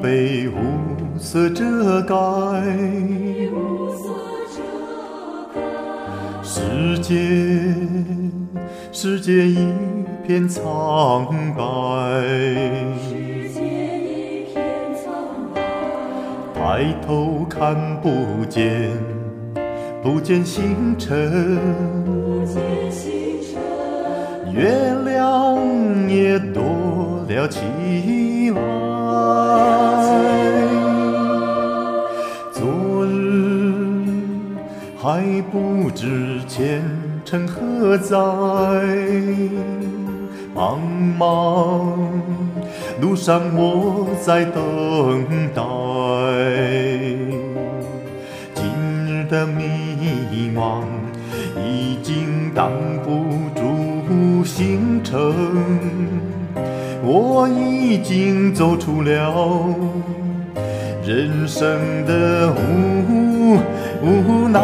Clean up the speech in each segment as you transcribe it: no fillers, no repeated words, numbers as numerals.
被雾色遮盖，世界一片苍白，抬头看不见星辰，月亮也躲了起来。昨日还不知前程何在，茫茫路上我在等待。今日的迷茫已经挡不住星辰，我已经走出了人生的无奈。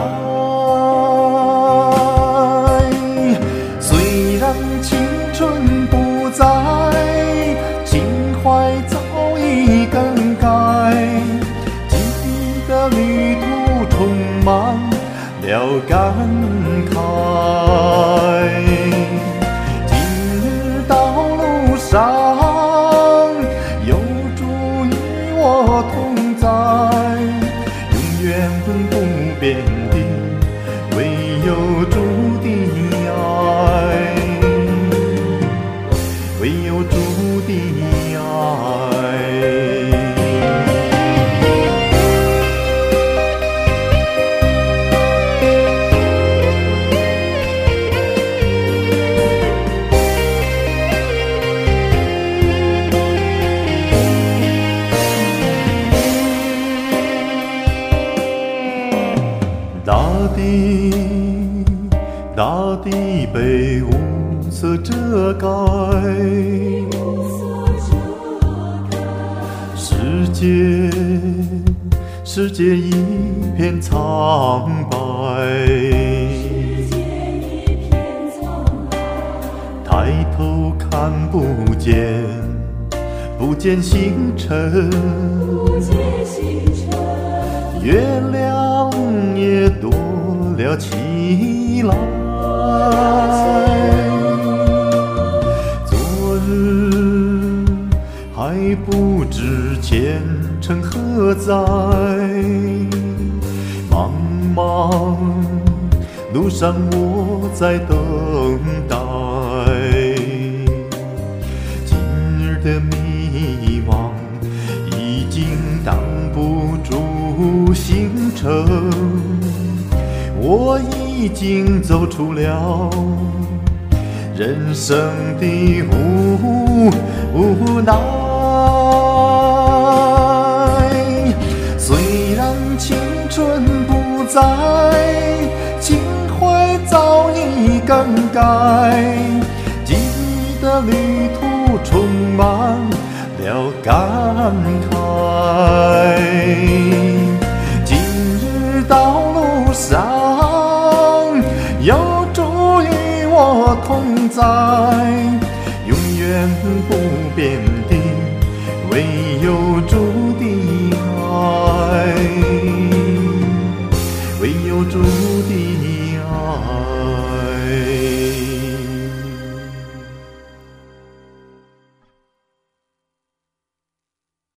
虽然青春不在，情怀早已更改，记忆的旅途充满了感慨。今日道路上有主与我同在，永远不变的唯有主的爱，唯有主的爱。大地被雾色遮盖，世界一片苍白，抬头看不见星辰，月亮也躲了起来。昨日还不知前程何在，茫茫路上我在等待。今日的迷茫已经挡不住星辰，我已经走出了人生的无奈。虽然青春不在，情怀早已更改，记忆的旅途充满了感慨。今日道路上有主与我同在，永远不变的唯有主的